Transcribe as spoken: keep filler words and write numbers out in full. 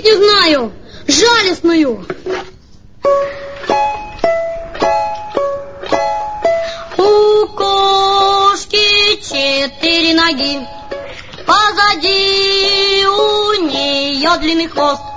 не знаю, жалостную. У кошки четыре ноги, позади у нее длинный хвост.